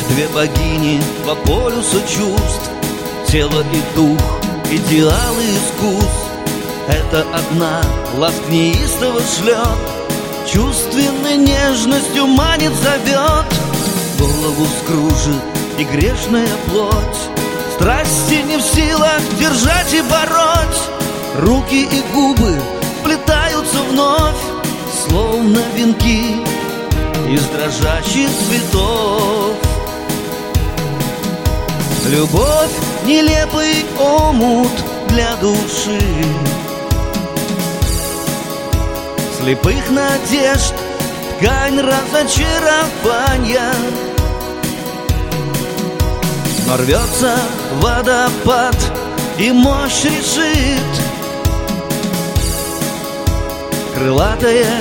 две богини по полюсу чувств, тело и дух, идеал и искус. Это одна ласк неистово шлет, чувственной нежностью манит, зовет. Голову скружит и грешная плоть, страсти не в силах держать и бороть. Руки и губы сплетаются вновь, словно венки из дрожащих цветов. Любовь — нелепый омут для души, слепых надежд ткань разочарования. Но рвется водопад, и мощь решит. Крылатое,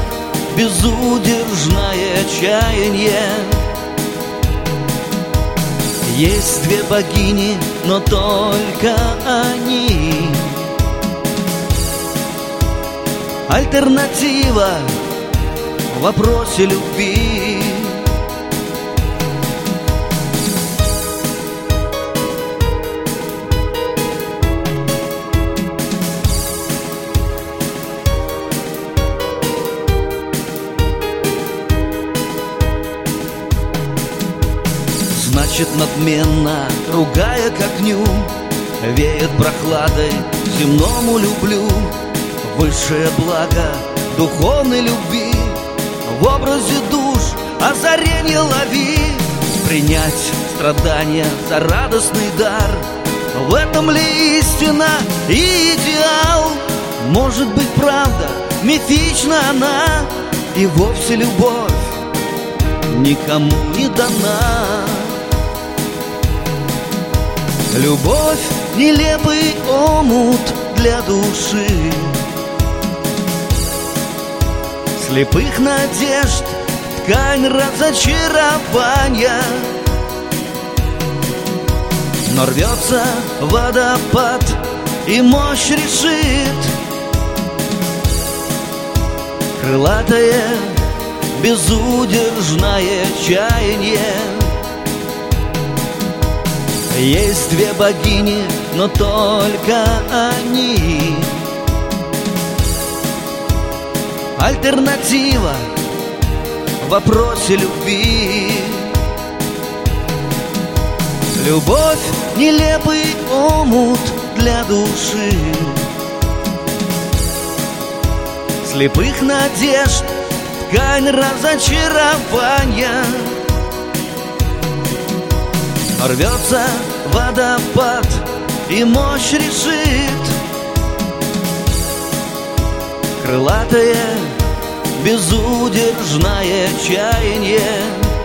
безудержное чаяние. Есть две богини, но только они. Альтернатива в вопросе любви. Значит, надменно, ругая к огню, веет прохладой земному люблю. Высшее благо духовной любви в образе душ озаренье лови. Принять страдания за радостный дар, в этом ли истина и идеал? Может быть, правда, мифична она, и вовсе любовь никому не дана. Любовь — нелепый омут для души, слепых надежд ткань разочарования. Но рвется водопад, и мощь решит. Крылатое, безудержное чаяние. Есть две богини, но только они. Альтернатива в вопросе любви. Любовь — нелепый омут для души, слепых надежд ткань разочарования. Рвется водопад, и мощь решит. Крылатое, безудержное чаяние.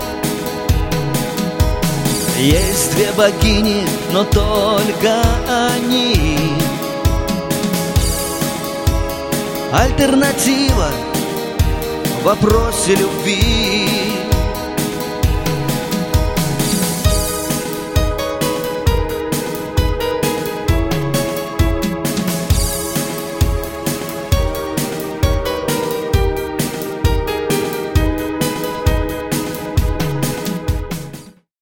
Есть две богини, но только они. Альтернатива в вопросе любви.